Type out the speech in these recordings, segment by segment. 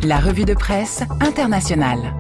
La revue de presse internationale.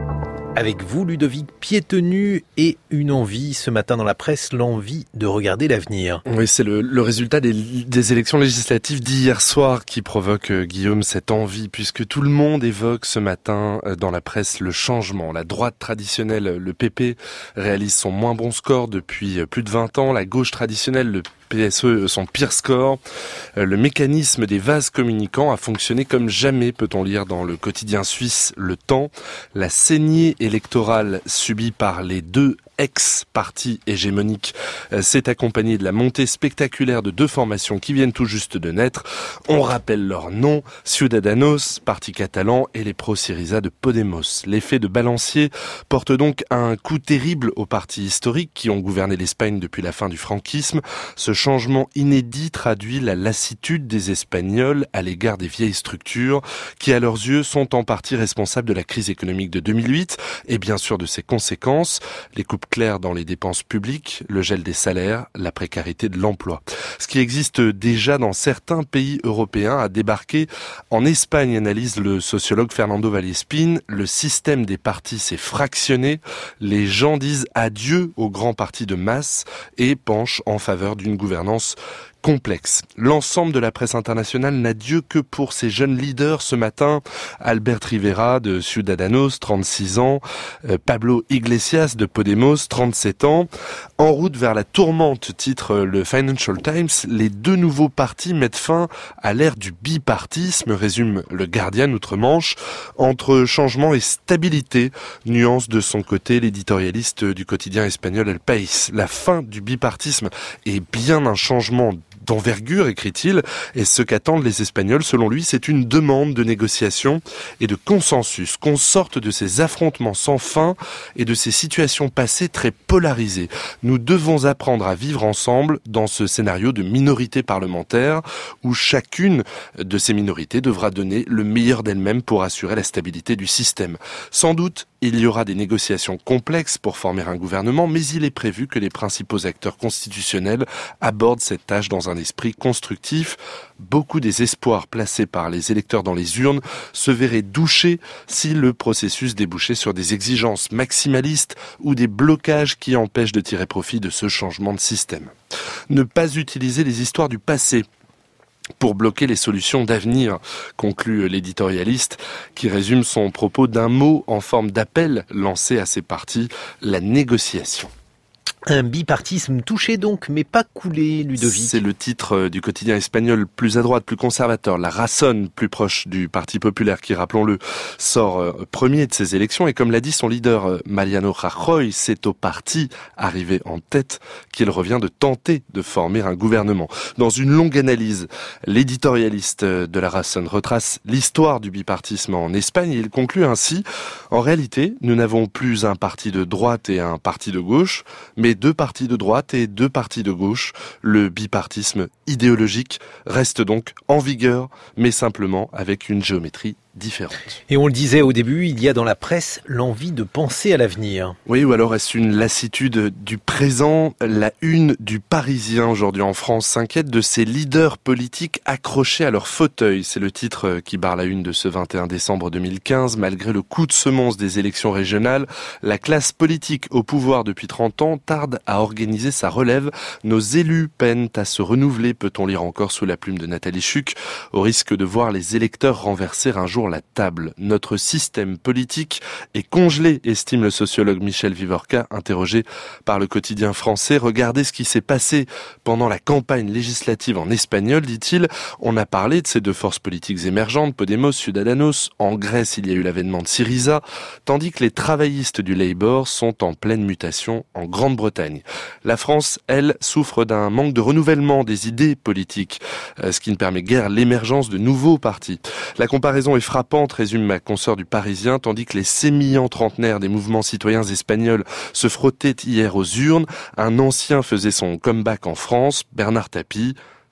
Avec vous, Ludovic Piétenu, et une envie ce matin dans la presse, l'envie de regarder l'avenir. Oui, c'est le résultat des élections législatives d'hier soir qui provoque, Guillaume, cette envie, puisque tout le monde évoque ce matin dans la presse le changement. La droite traditionnelle, le PP, réalise son moins bon score depuis plus de 20 ans. La gauche traditionnelle, le PSE, son pire score. Le mécanisme des vases communicants a fonctionné comme jamais, peut-on lire dans le quotidien suisse Le Temps. La saignée électorale subie par les deux ex-partis hégémoniques s'est accompagnée de la montée spectaculaire de deux formations qui viennent tout juste de naître. On rappelle leurs noms: Ciudadanos, parti catalan, et les pro-Syriza de Podemos. L'effet de balancier porte donc un coup terrible aux partis historiques qui ont gouverné l'Espagne depuis la fin du franquisme. Ce changement inédit traduit la lassitude des Espagnols à l'égard des vieilles structures qui, à leurs yeux, sont en partie responsables de la crise économique de 2008 et bien sûr de ses conséquences, les coupes claires dans les dépenses publiques, le gel des salaires, la précarité de l'emploi. Ce qui existe déjà dans certains pays européens a débarqué en Espagne, analyse le sociologue Fernando Vallespín. Le système des partis s'est fractionné, les gens disent adieu aux grands partis de masse et penchent en faveur d'une gouvernance complexe. L'ensemble de la presse internationale n'a Dieu que pour ces jeunes leaders ce matin. Albert Rivera de Ciudadanos, 36 ans. Pablo Iglesias de Podemos, 37 ans. En route vers la tourmente, titre le Financial Times, les deux nouveaux partis mettent fin à l'ère du bipartisme, résume le Guardian outre-Manche. Entre changement et stabilité, nuance de son côté l'éditorialiste du quotidien espagnol El País. La fin du bipartisme est bien un changement d'envergure, écrit-il, et ce qu'attendent les Espagnols, selon lui, c'est une demande de négociation et de consensus, qu'on sorte de ces affrontements sans fin et de ces situations passées très polarisées. Nous devons apprendre à vivre ensemble dans ce scénario de minorité parlementaire où chacune de ces minorités devra donner le meilleur d'elle-même pour assurer la stabilité du système. Sans doute, il y aura des négociations complexes pour former un gouvernement, mais il est prévu que les principaux acteurs constitutionnels abordent cette tâche dans un esprit constructif. Beaucoup des espoirs placés par les électeurs dans les urnes se verraient douchés si le processus débouchait sur des exigences maximalistes ou des blocages qui empêchent de tirer profit de ce changement de système. Ne pas utiliser les histoires du passé pour bloquer les solutions d'avenir, conclut l'éditorialiste, qui résume son propos d'un mot en forme d'appel lancé à ses partis: la négociation. Un bipartisme touché donc, mais pas coulé, Ludovic. C'est le titre du quotidien espagnol plus à droite, plus conservateur, La Razón, plus proche du Parti populaire, qui, rappelons-le, sort premier de ces élections. Et comme l'a dit son leader Mariano Rajoy, c'est au parti arrivé en tête qu'il revient de tenter de former un gouvernement. Dans une longue analyse, l'éditorialiste de La Razón retrace l'histoire du bipartisme en Espagne et il conclut ainsi: en réalité, nous n'avons plus un parti de droite et un parti de gauche, mais deux partis de droite et deux partis de gauche. Le bipartisme idéologique reste donc en vigueur, mais simplement avec une géométrie différente. Et on le disait au début, il y a dans la presse l'envie de penser à l'avenir. Oui, ou alors est-ce une lassitude du présent? La une du Parisien aujourd'hui en France s'inquiète de ces leaders politiques accrochés à leur fauteuil. C'est le titre qui barre la une de ce 21 décembre 2015. Malgré le coup de semonce des élections régionales, la classe politique au pouvoir depuis 30 ans tarde à organiser sa relève. Nos élus peinent à se renouveler, peut-on lire encore sous la plume de Nathalie Chuck, au risque de voir les électeurs renverser un jour la table. Notre système politique est congelé, estime le sociologue Michel Vivorca, interrogé par le quotidien français. Regardez ce qui s'est passé pendant la campagne législative en espagnol, dit-il. On a parlé de ces deux forces politiques émergentes, Podemos, Ciudadanos. En Grèce, il y a eu l'avènement de Syriza, tandis que les travaillistes du Labour sont en pleine mutation en Grande-Bretagne. La France, elle, souffre d'un manque de renouvellement des idées politiques, ce qui ne permet guère l'émergence de nouveaux partis. La comparaison est frappante, résume ma consoeur du Parisien, tandis que les sémillants trentenaires des mouvements citoyens espagnols se frottaient hier aux urnes. Un ancien faisait son comeback en France, Bernard Tapie,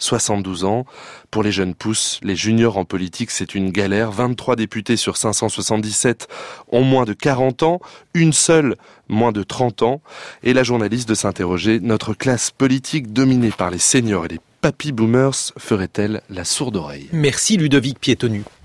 72 ans. Pour les jeunes pousses, les juniors en politique, c'est une galère. 23 députés sur 577 ont moins de 40 ans, une seule moins de 30 ans. Et la journaliste de s'interroger, notre classe politique dominée par les seniors et les papy boomers ferait-elle la sourde oreille? Merci Ludovic Piétenu.